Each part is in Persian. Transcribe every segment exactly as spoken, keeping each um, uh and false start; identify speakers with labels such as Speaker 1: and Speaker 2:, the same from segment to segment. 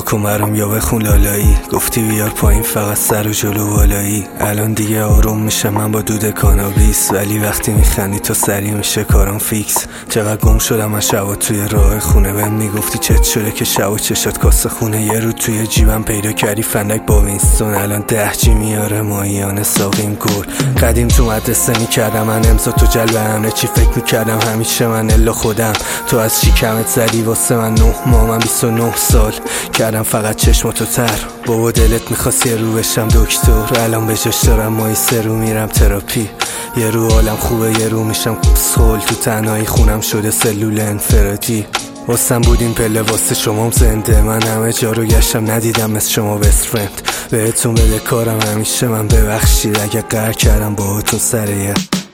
Speaker 1: کن برام یا بخون لالایی. گفتی بیار پایین فقط سر و جلو بالایی. الان دیگه آروم میشه من با دود کانابیس، ولی وقتی میخندی تو سری میشه کارم فیکس. چقدر گم شدم من شبا توی راه خونه، بهم میگفتی چت شده که شبا چشات کاسه خونه. یه رو توی جیبم پیدا کردی فندک با وینستون، الان ده جی میاره ماهیانه ساقیم گل. قدیم تو مدرسه میکردم من امضا تو جلب همه چی، فکر میکردم همیشه من الا خودم. تو از شکمت زدی واسه من نه ماه، من بیست و نه سال کردم فقط چشماتو تر. بابا دلت میخواست یه رو بشم دکتر، الان به جاش دارم مایی سه رو میرم تراپی. یه رو حالم خوبه یه رو میشم سخول، تو تنهایی خونم شده سلول انفرادی. واسم بودین پله واسه شمام زنده، من همه جا رو گشتم ندیدم مثل شما بست فرند. بهتون بده کارم همیشه من ببخشید اگه قهر کردم باهاتون سر یه.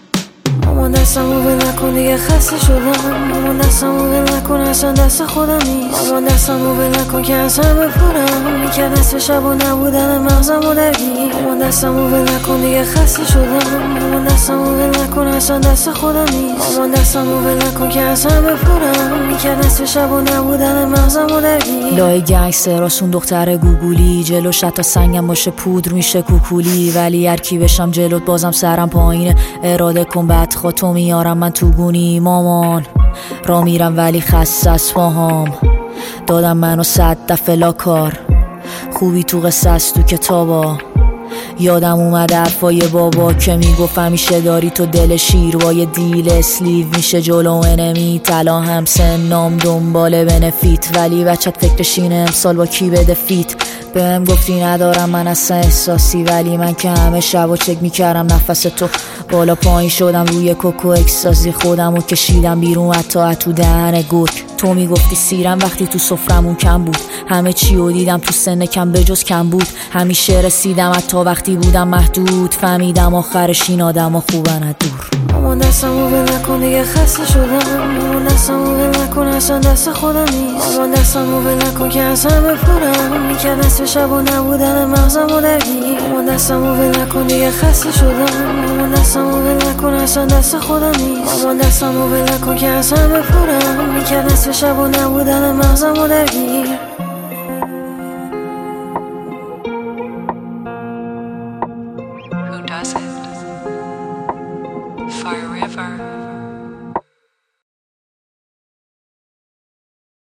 Speaker 2: مامان دستمو ول نکن دیگه خسته شدم. مامان دستمو ول نکن اصلا دست خودم نیست. مامان دستمو ول نکن که اصلا بپرم میکرد نصف شب و نبودن مغزمو درگیر. مامان دستمو ول نکن دیگه خسته شدم. مامان دستمو ول نکن اصلا دست خودم نیست. مامان دستمو ول نکن که اصلا بپرم میکرد نصف شب و نبودن مغزمو درگیر.
Speaker 3: لای گنگستراسون دختر گوگولی، جلوش حتی سنگم باشه پودر میشه کوکولی. ولی هر کی بشم جلوت بازم سرم پایینه، اراده کن بعد خودتو میارم من تو گونی. مامان را میرم ولی خسته از پاهام، دادم منو صد دفعه لا کار. خوبی تو قصه است تو کتابا، یادم اومد حرفای بابا که میگفت همیشه داری تو دل شیر با یه دیل اسلیو میشه جلو انمی. طلا هم سنام دنبال بنفیت، ولی بچت فکرش اینه امسال با کی بده فیت. بهم گفتی ندارم من اصلا احساسی، ولی من که همه شبا چک میکردم نفس تو. بالا پایین شدم روی کوکو اکسازی، خودمو کشیدم بیرون حتی تو دهن گرگ. تو میگفتی سیرم وقتی تو سفرمون کم بود، همه چی رو دیدم تو سن کم بجز کم بود. همیشه رسیدم حتی وقتی بودم محدود، فهمیدم آخرش این آدم ها خوبن از دور.
Speaker 2: مامان دستمو ول نکن دیگه خسته شدم. مامان دستمو ول نکن اصلا دست خودم نیست. مامان دستمو ول نکن که اصلا بپرم میکرد نصف شب و نبودن مغزمو درگیر. مامان دستمو ول نکن دیگه خسته شدم. مامان دستمو ول نکن اصلا دست خودم نیست. مامان دستمو ول نکن که اصلا بپرم میکرد نصف شب و نبودن مغزمو درگیر.